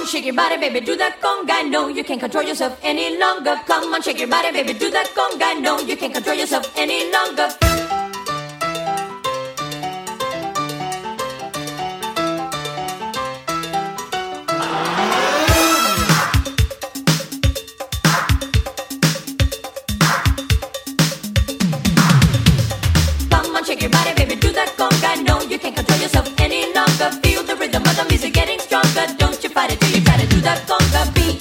shake your body, baby, do that conga. No, you can't control yourself any longer. Come on, shake your body, baby, do that conga. No, you can't control yourself any longer. Come on, shake your body, baby, do that conga. No, you can't control yourself any longer. Feel the rhythm of the music getting stronger. Don't you fight it till you try to do that conga beat.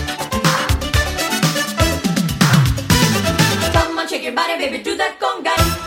Shake your body, baby, do that conga.